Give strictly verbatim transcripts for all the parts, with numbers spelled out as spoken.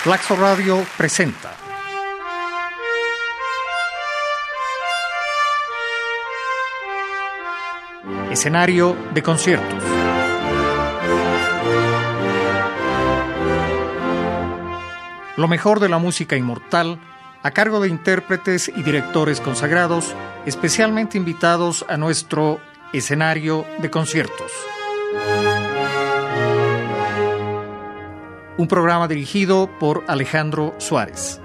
Flaxo Radio presenta Escenario de conciertos. Lo mejor de la música inmortal a cargo de intérpretes y directores consagrados, especialmente invitados a nuestro escenario de conciertos. Un programa dirigido por Alejandro Suárez.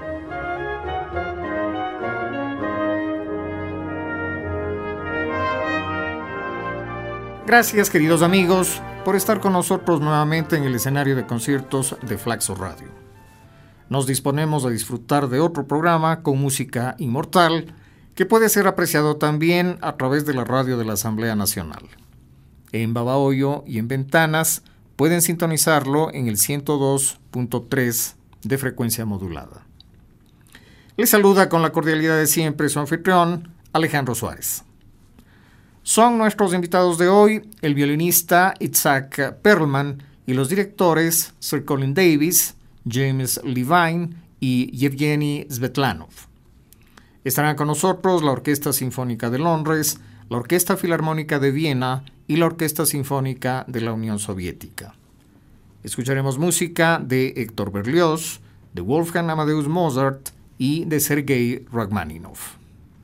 Gracias, queridos amigos, por estar con nosotros nuevamente en el escenario de conciertos de Flaxo Radio. Nos disponemos a disfrutar de otro programa con música inmortal que puede ser apreciado también a través de la radio de la Asamblea Nacional. En Babahoyo y en Ventanas pueden sintonizarlo en el ciento dos punto tres de frecuencia modulada. Les saluda con la cordialidad de siempre su anfitrión, Alejandro Suárez. Son nuestros invitados de hoy el violinista Itzhak Perlman y los directores Sir Colin Davis, James Levine y Yevgeny Svetlanov. Estarán con nosotros la Orquesta Sinfónica de Londres, la Orquesta Filarmónica de Viena y la Orquesta Sinfónica de la Unión Soviética. Escucharemos música de Héctor Berlioz, de Wolfgang Amadeus Mozart y de Sergei Rachmaninoff.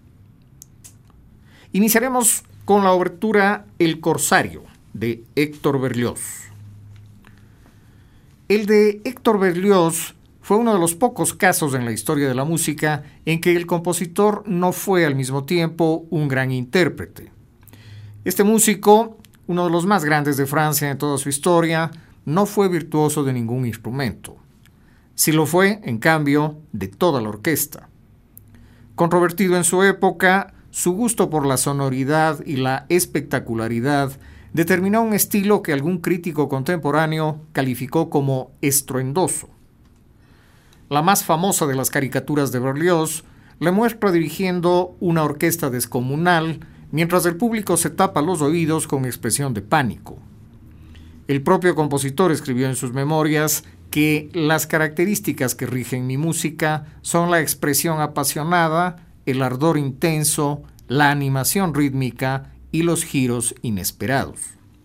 Iniciaremos con la obertura El Corsario de Héctor Berlioz. El de Héctor Berlioz fue uno de los pocos casos en la historia de la música en que el compositor no fue al mismo tiempo un gran intérprete. Este músico, uno de los más grandes de Francia en toda su historia, no fue virtuoso de ningún instrumento. Sí lo fue, en cambio, de toda la orquesta. Controvertido en su época, su gusto por la sonoridad y la espectacularidad determinó un estilo que algún crítico contemporáneo calificó como estruendoso. La más famosa de las caricaturas de Berlioz le muestra dirigiendo una orquesta descomunal mientras el público se tapa los oídos con expresión de pánico. El propio compositor escribió en sus memorias que las características que rigen mi música son la expresión apasionada, el ardor intenso, la animación rítmica y los giros inesperados.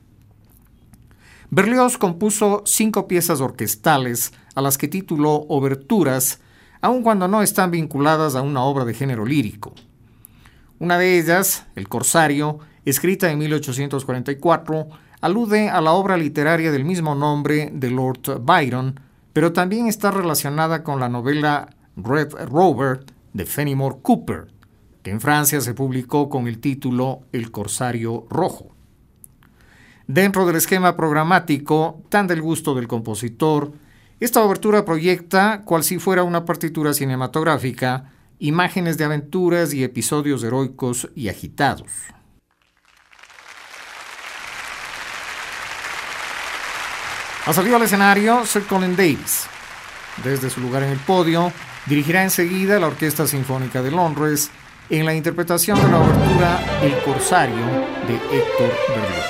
Berlioz compuso cinco piezas orquestales a las que tituló oberturas, aun cuando no están vinculadas a una obra de género lírico. Una de ellas, El Corsario, escrita en mil ochocientos cuarenta y cuatro, alude a la obra literaria del mismo nombre de Lord Byron, pero también está relacionada con la novela Red Rover de Fenimore Cooper, que en Francia se publicó con el título El Corsario Rojo. Dentro del esquema programático, tan del gusto del compositor, esta obertura proyecta, cual si fuera una partitura cinematográfica, imágenes de aventuras y episodios heroicos y agitados. Ha salido al escenario Sir Colin Davis. Desde su lugar en el podio, dirigirá enseguida la Orquesta Sinfónica de Londres en la interpretación de la obertura El Corsario de Héctor Berlioz.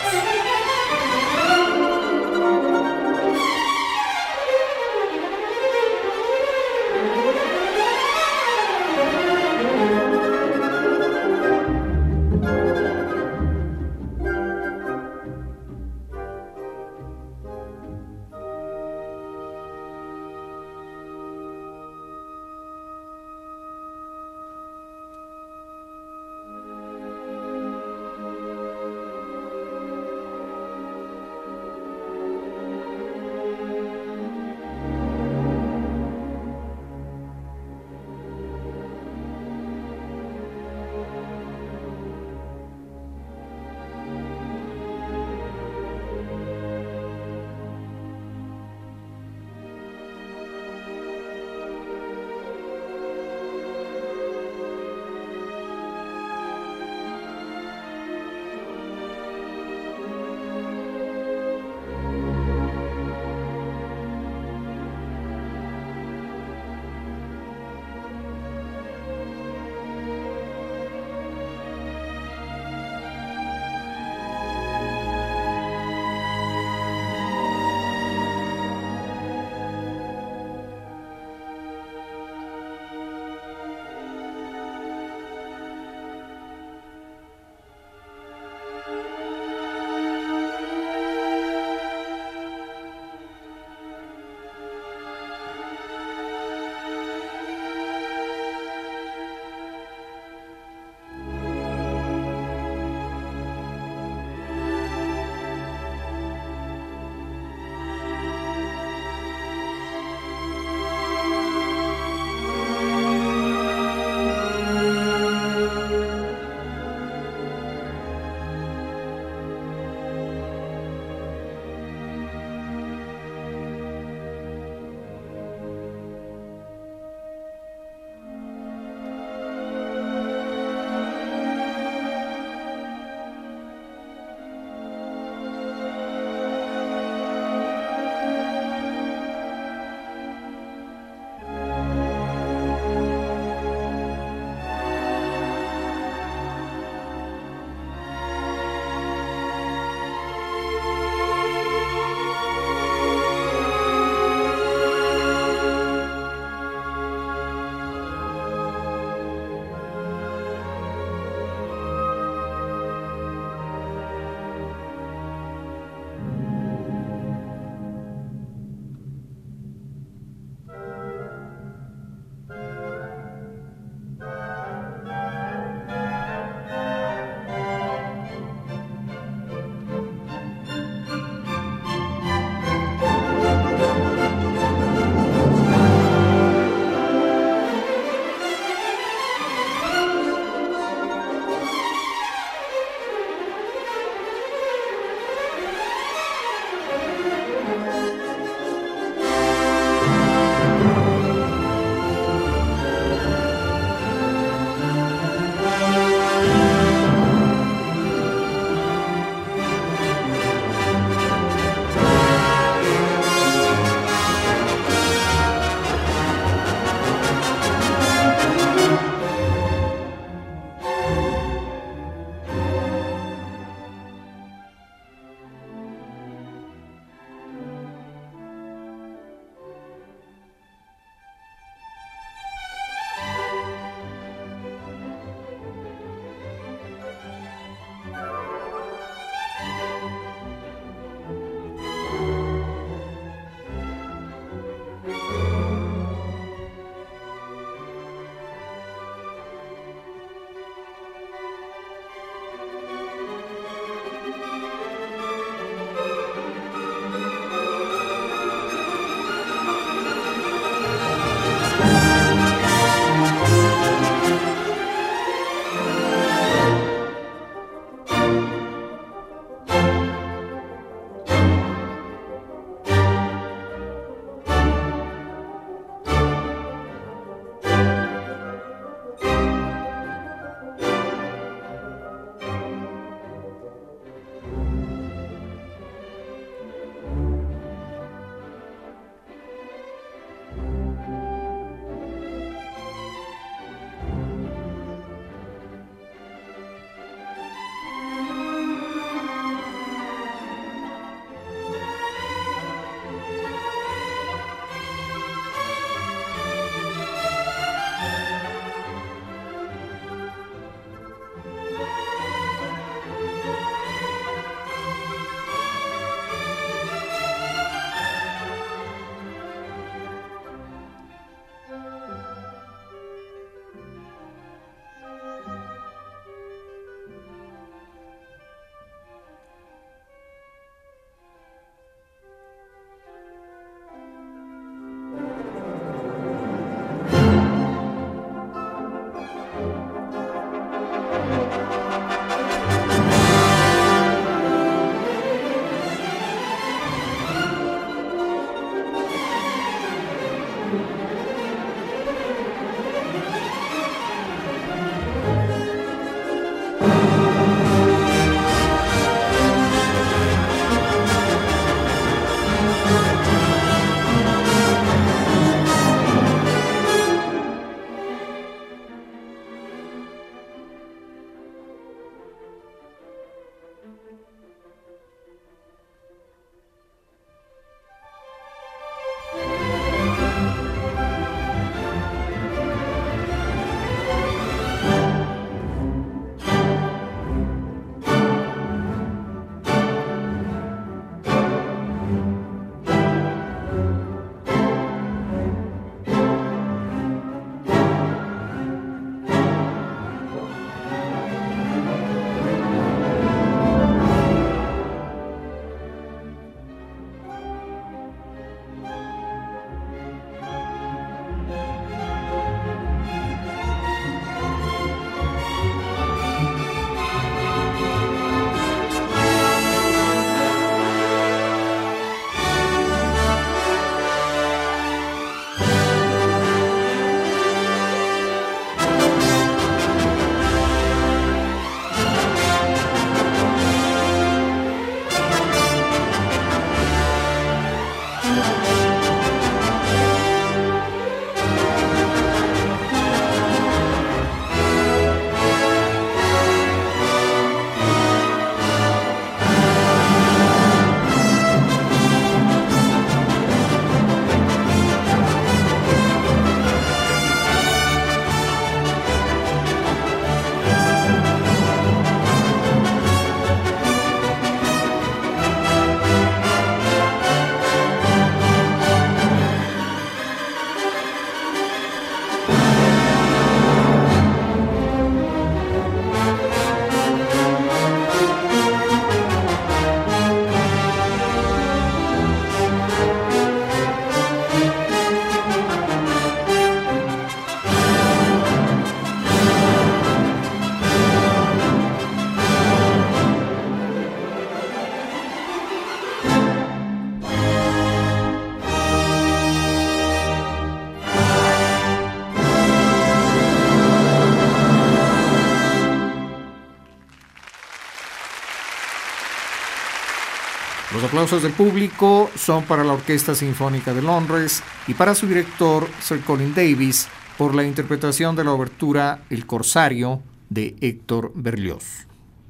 aplausos del público son para la Orquesta Sinfónica de Londres y para su director, Sir Colin Davis, por la interpretación de la obertura El Corsario de Héctor Berlioz.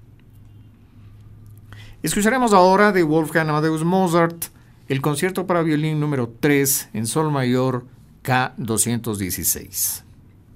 Escucharemos ahora de Wolfgang Amadeus Mozart el concierto para violín número tres en sol mayor K doscientos dieciséis.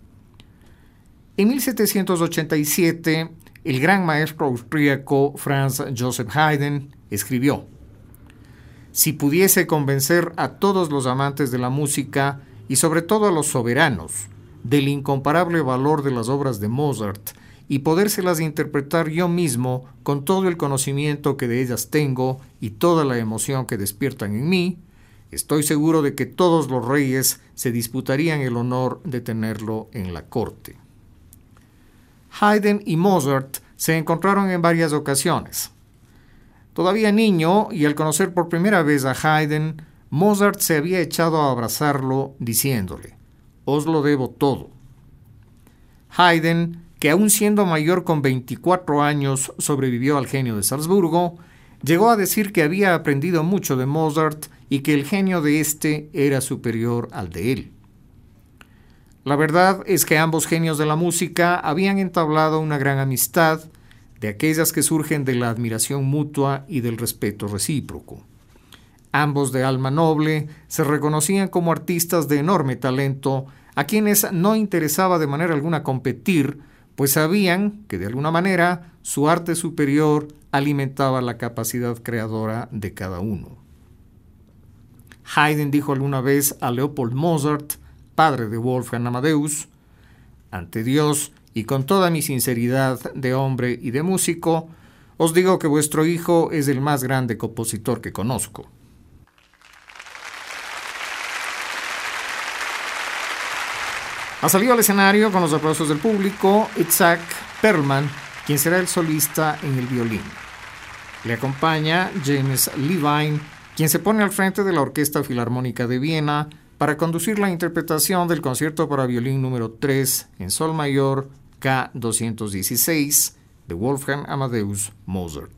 En mil setecientos ochenta y siete, el gran maestro austríaco Franz Joseph Haydn escribió: si pudiese convencer a todos los amantes de la música y sobre todo a los soberanos del incomparable valor de las obras de Mozart y podérselas interpretar yo mismo con todo el conocimiento que de ellas tengo y toda la emoción que despiertan en mí, estoy seguro de que todos los reyes se disputarían el honor de tenerlo en la corte. Haydn y Mozart se encontraron en varias ocasiones. Todavía niño, y al conocer por primera vez a Haydn, Mozart se había echado a abrazarlo diciéndole: «Os lo debo todo». Haydn, que aún siendo mayor con veinticuatro años sobrevivió al genio de Salzburgo, llegó a decir que había aprendido mucho de Mozart y que el genio de éste era superior al de él. La verdad es que ambos genios de la música habían entablado una gran amistad, de aquellas que surgen de la admiración mutua y del respeto recíproco. Ambos de alma noble se reconocían como artistas de enorme talento, a quienes no interesaba de manera alguna competir, pues sabían que de alguna manera su arte superior alimentaba la capacidad creadora de cada uno. Haydn dijo alguna vez a Leopold Mozart, padre de Wolfgang Amadeus: «Ante Dios y con toda mi sinceridad de hombre y de músico, os digo que vuestro hijo es el más grande compositor que conozco». Ha salido al escenario con los aplausos del público Itzhak Perlman, quien será el solista en el violín. Le acompaña James Levine, quien se pone al frente de la Orquesta Filarmónica de Viena para conducir la interpretación del concierto para violín número tres en sol mayor K doscientos dieciséis de Wolfgang Amadeus Mozart.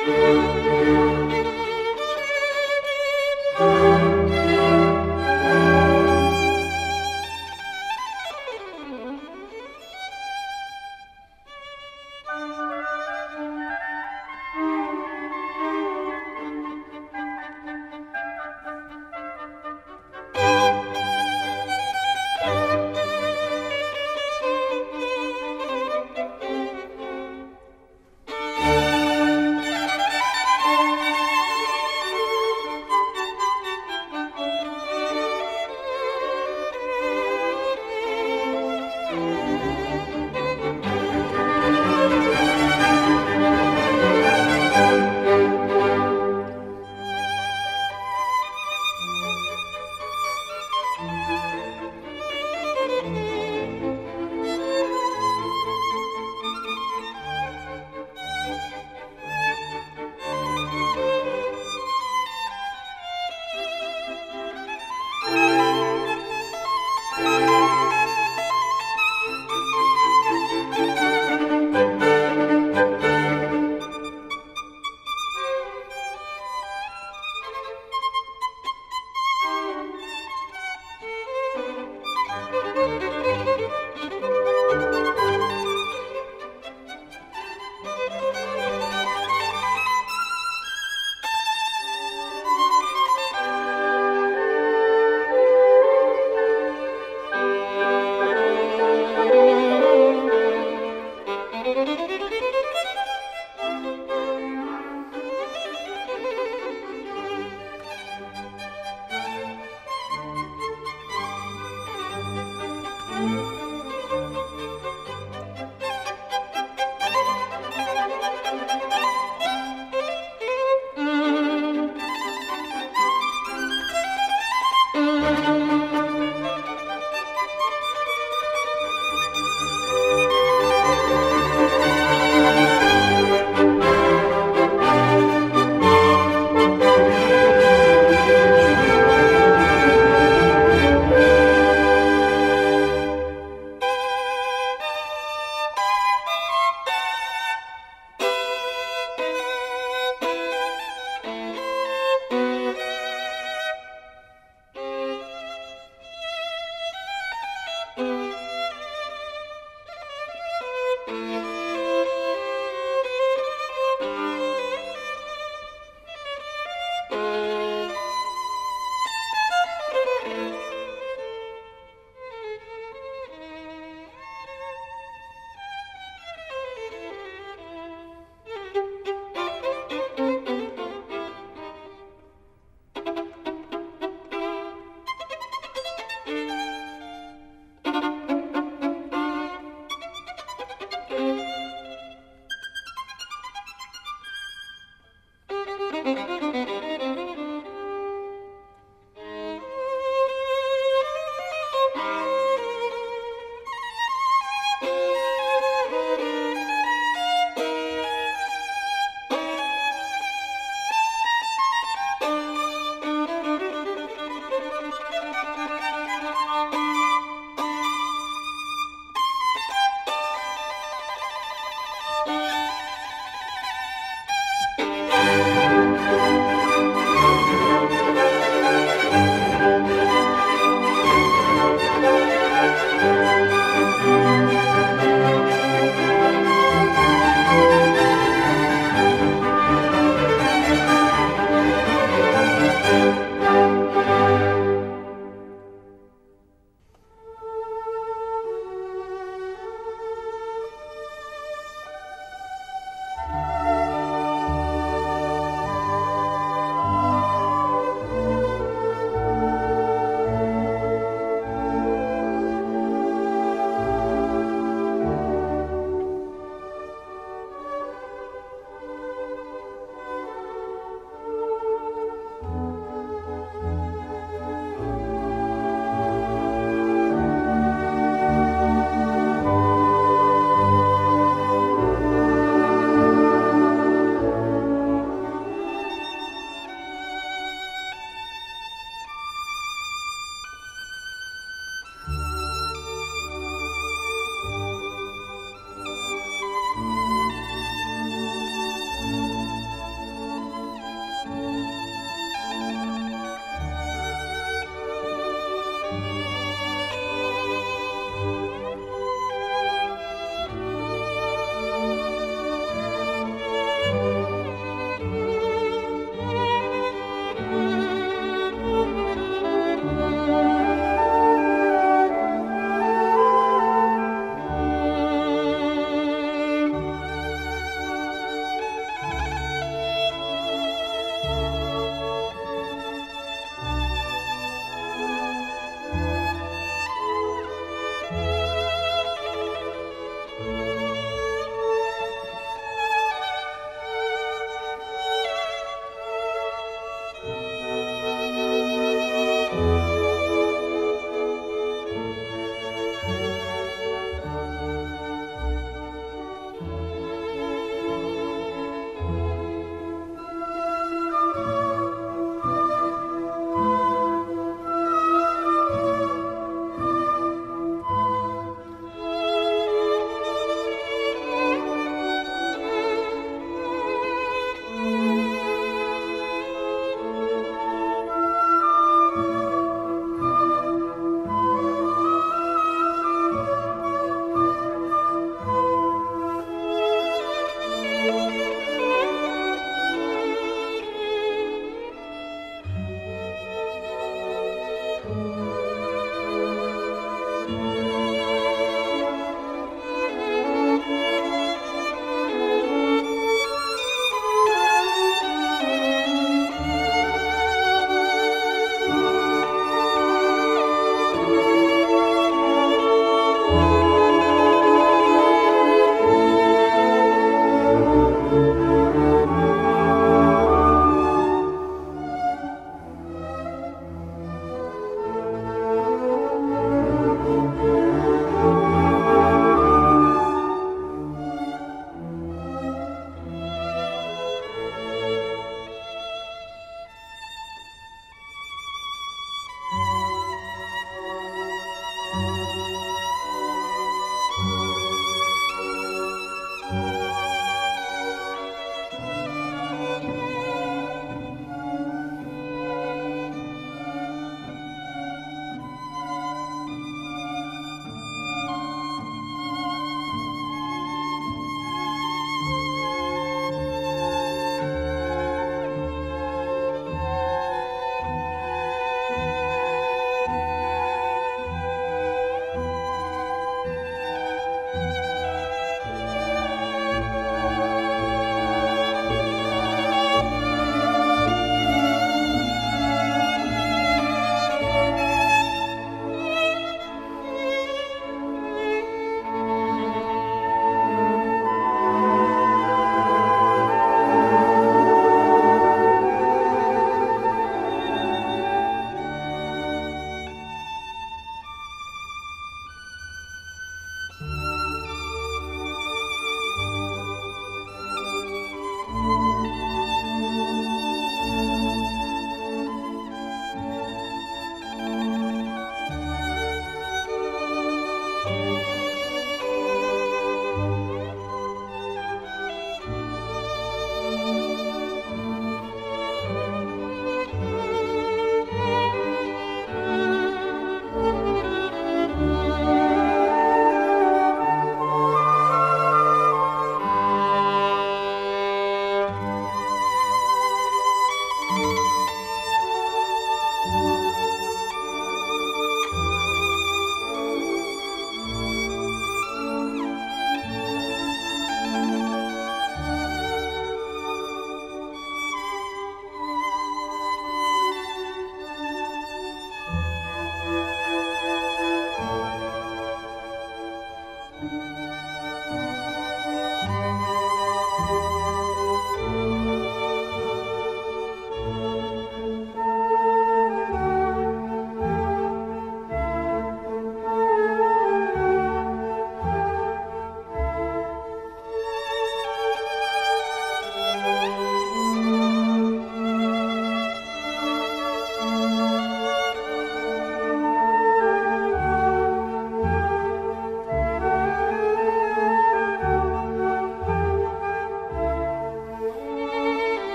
Thank you.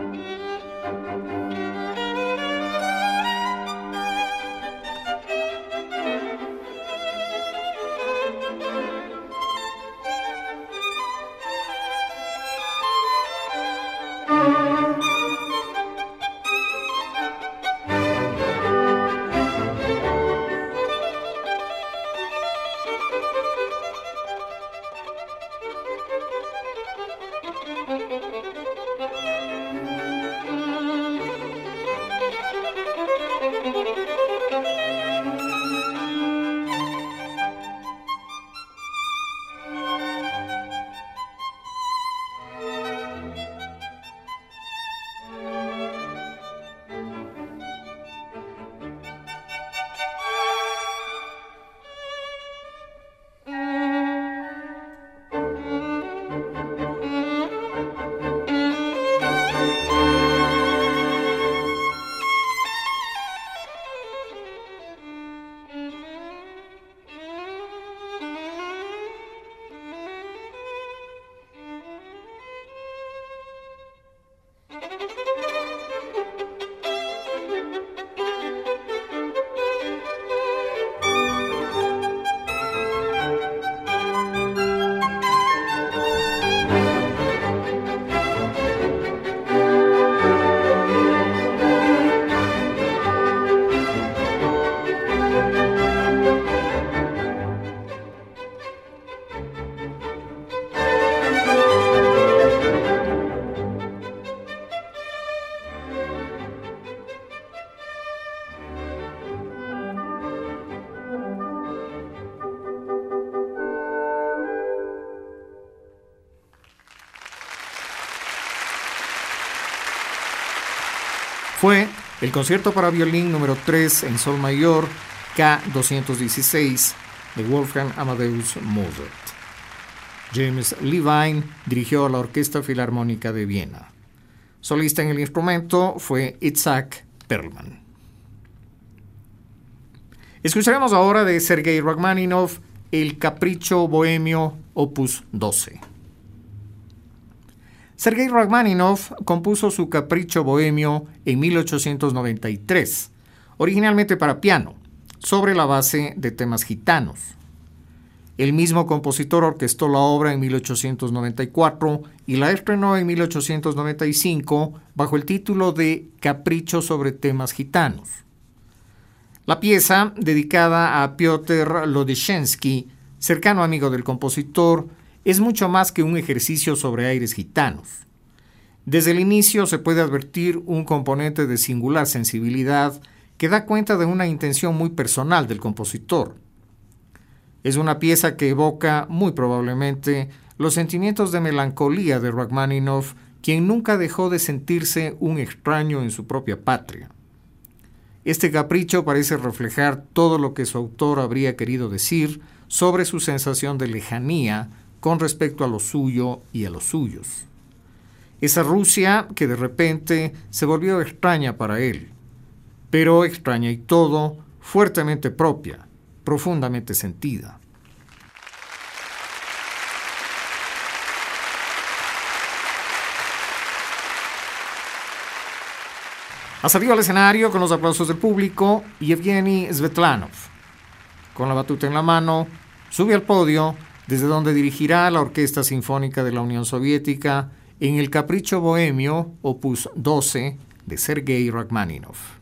Fue el concierto para violín número tres en sol mayor K doscientos dieciséis de Wolfgang Amadeus Mozart. James Levine dirigió a la Orquesta Filarmónica de Viena. Solista en el instrumento fue Itzhak Perlman. Escucharemos ahora de Sergei Rachmaninoff el Capricho Bohemio opus doce. Sergei Rachmaninoff compuso su Capricho Bohemio en mil ochocientos noventa y tres, originalmente para piano, sobre la base de temas gitanos. El mismo compositor orquestó la obra en mil ochocientos noventa y cuatro y la estrenó en mil ochocientos noventa y cinco bajo el título de Capricho sobre temas gitanos. La pieza, dedicada a Piotr Lodeshensky, cercano amigo del compositor, es mucho más que un ejercicio sobre aires gitanos. Desde el inicio se puede advertir un componente de singular sensibilidad que da cuenta de una intención muy personal del compositor. Es una pieza que evoca, muy probablemente, los sentimientos de melancolía de Rachmaninoff, quien nunca dejó de sentirse un extraño en su propia patria. Este capricho parece reflejar todo lo que su autor habría querido decir sobre su sensación de lejanía con respecto a lo suyo y a los suyos. Esa Rusia que de repente se volvió extraña para él, pero extraña y todo, fuertemente propia, profundamente sentida. Ha salido al escenario con los aplausos del público Yevgeny Svetlanov. Con la batuta en la mano, sube al podio, desde donde dirigirá la Orquesta Sinfónica de la Unión Soviética en el Capricho Bohemio, opus doce, de Sergei Rachmaninoff.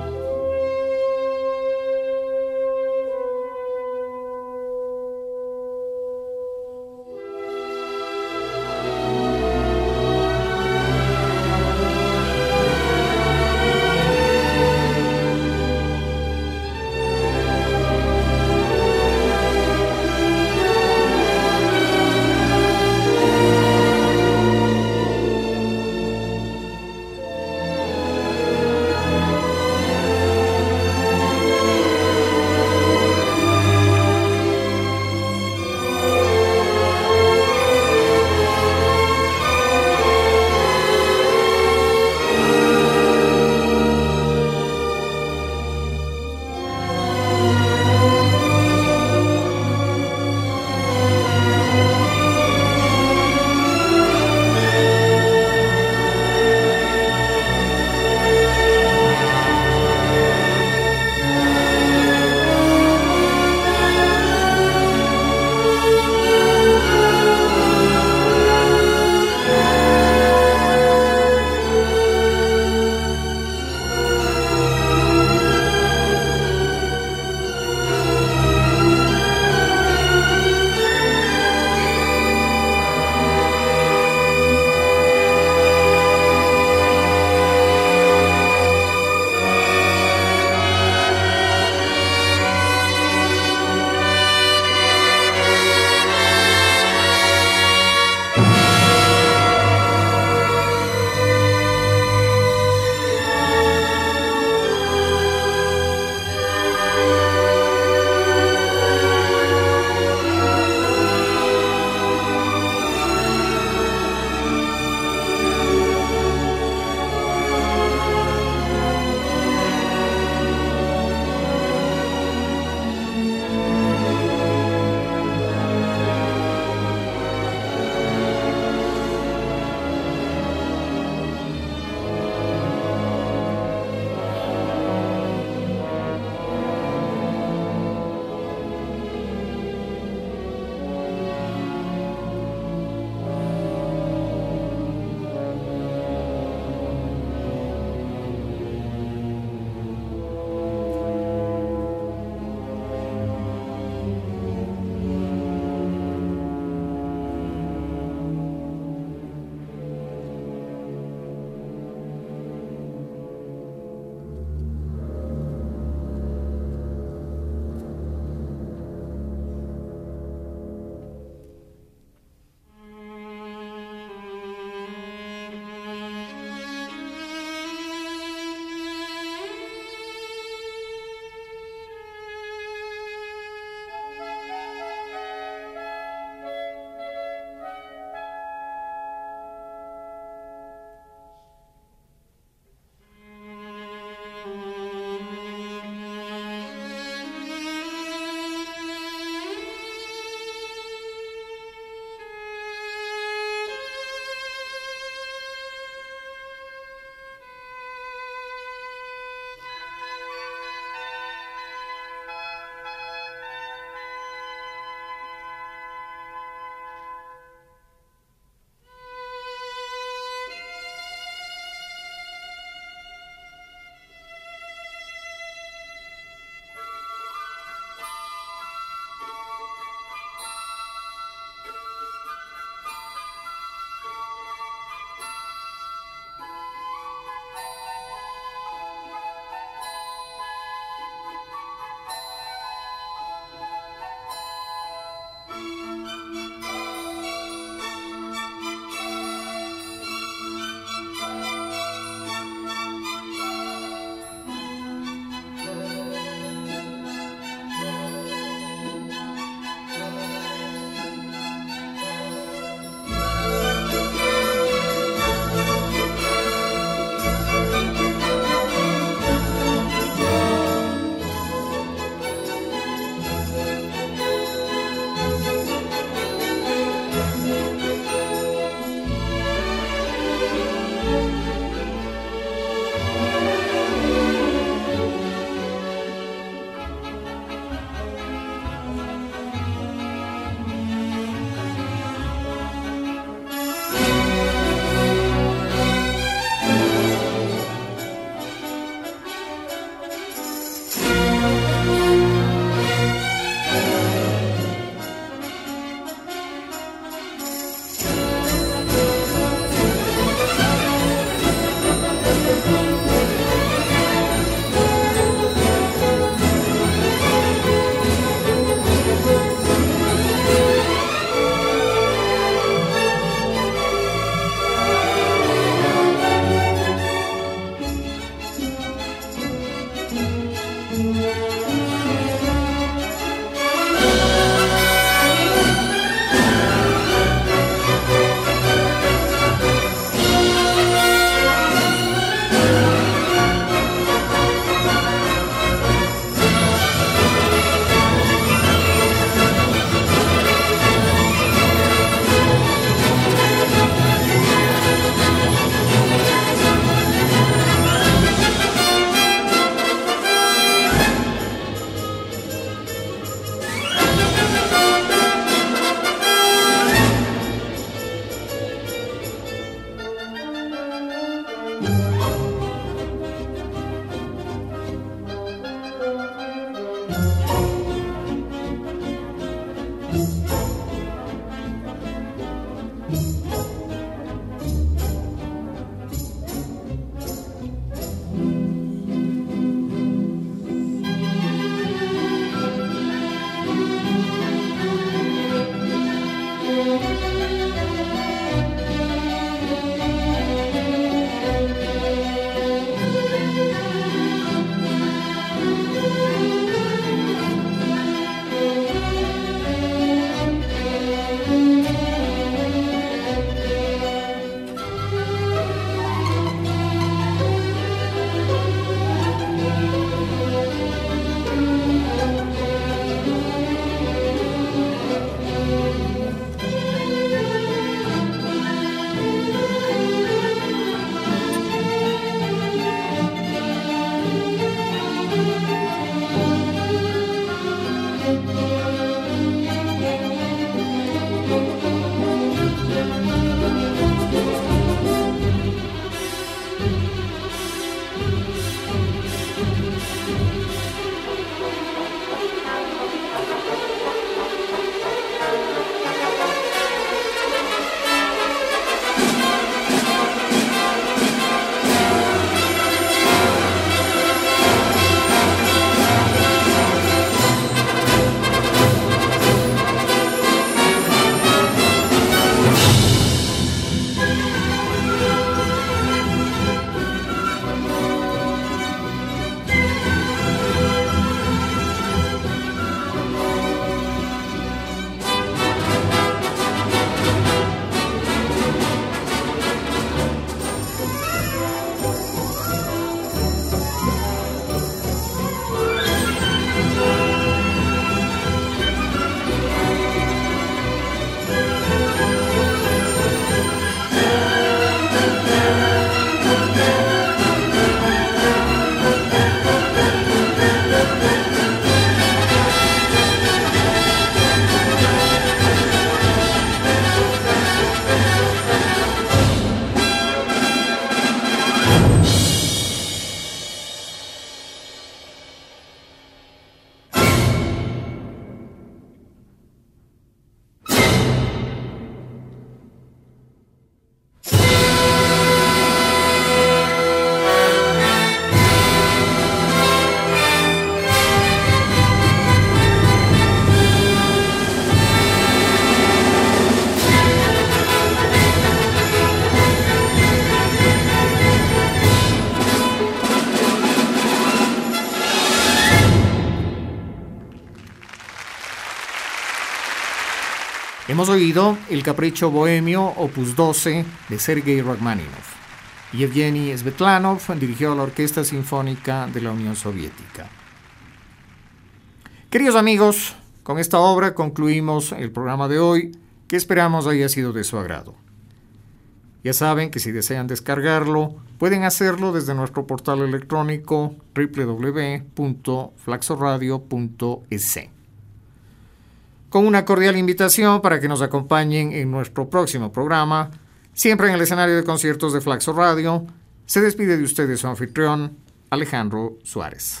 Hemos oído El Capricho Bohemio, opus doce, de Sergei Rachmaninoff. Yevgeny Svetlanov dirigió la Orquesta Sinfónica de la Unión Soviética. Queridos amigos, con esta obra concluimos el programa de hoy, que esperamos haya sido de su agrado. Ya saben que si desean descargarlo, pueden hacerlo desde nuestro portal electrónico doble u doble u doble u punto flaxoradio punto es. Con una cordial invitación para que nos acompañen en nuestro próximo programa, siempre en el escenario de conciertos de Flaxo Radio, se despide de ustedes su anfitrión, Alejandro Suárez.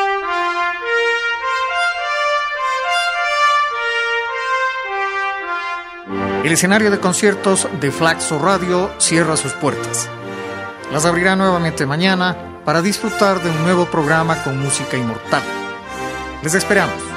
El escenario de conciertos de Flaxo Radio cierra sus puertas. Las abrirá nuevamente mañana para disfrutar de un nuevo programa con música inmortal. Les esperamos.